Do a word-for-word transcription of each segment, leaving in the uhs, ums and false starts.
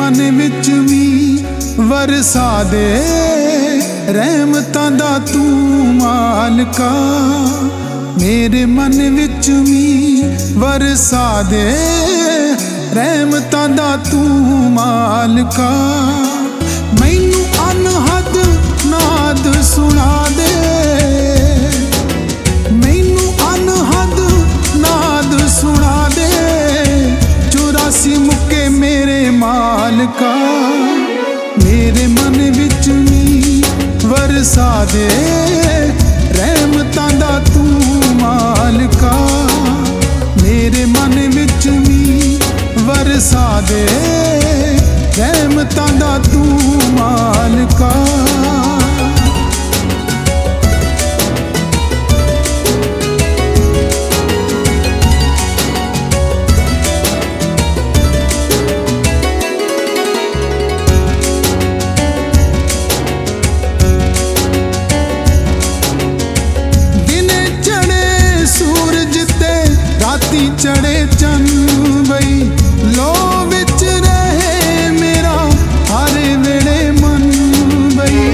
मन विच भी वरसा दे रहमतां दा तू मालका। मेरे मन विच भी वरसा दे रहमतां दा तू मालका। मैनू अनहद नाद सुना दे, मैनू अनहद नाद सुना दे। चौरासी मुक्के मेरे मालका। मेरे मन विच भी वरसा दे रहमतां दा तू मालका। मेरे मन विच भी वरसा दे रहमतां दा तू मालका। दिने चढ़े सूरज ते राती चढ़े चंद बई। लो विच रहे मेरा हर वेले मन बई।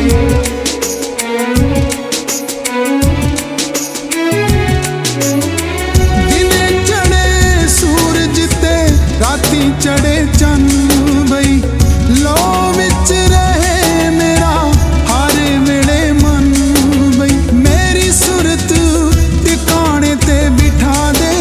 दिने चढ़े सूरज ते राती चढ़े चंद बई। लो विच रहे मेरा हर वेले मन बई। मेरी सुरत टिकाने ते बिठा दे,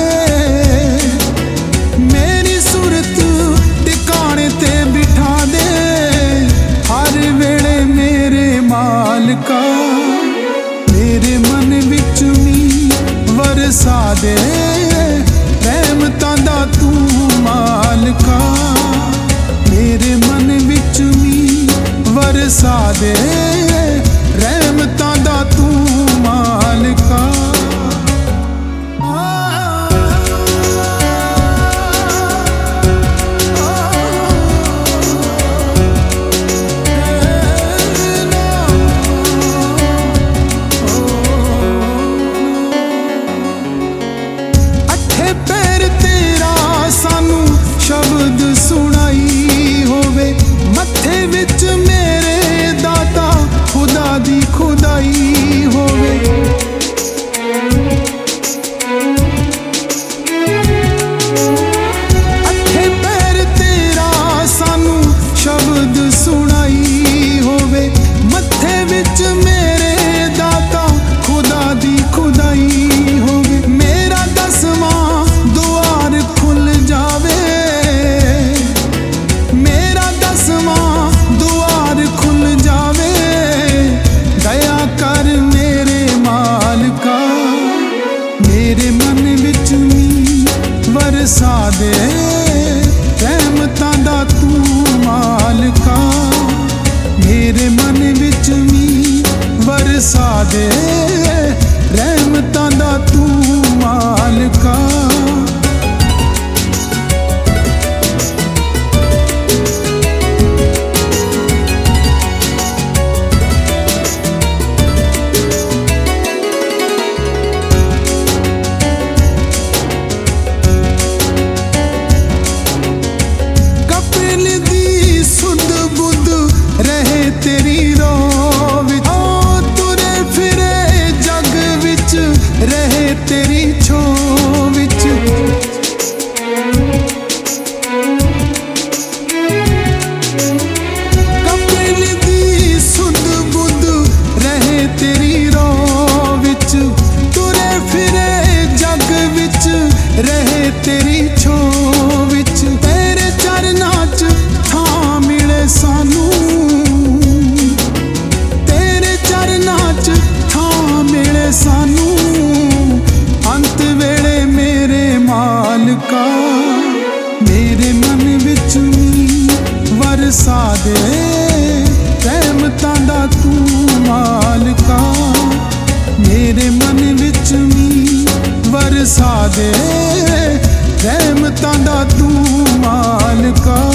मेरी सुरत टिकाने ते बिठा दे हर वेले मेरे मालका। मेरे मन विच भी वरसा दे रहमतां दा तू मालका। मेरे मन विच भी वरसा दे रहमतां दा तू मालका। शब्द सुनाई होवे मत्थे विच मेरे दाता खुदा दी खुदाई होवे। अठे पैर तेरा सानू शब्द सुनाई होवे मत्थे विच मेरे दाता खुदा दी खुदाई होवे। मेरा दसवां द्वार खुल जावे, दुआर खुल जावे। दया कर मेरे मालका। मेरे मन विच भी वरसा दे रहमतां दा तू मालका। मेरे मन विच भी वरसा दे रहमतां दा तू मालका। तेरी रो विच तुरे फिरे जग विच रहे तेरी छो विच। कपिल दी सुध बुध रहे तेरी रो विच। तुरे फिरे जग विच रहे तेरी छो विच। तेरे चरनां च थां मिले सानू, सानू अंत वेले मेरे मालका। मेरे मन विच भी वरसा दे रहमतां दा तू मालका। मेरे मन विच भी वरसा दे रहमतां दा तू मालका।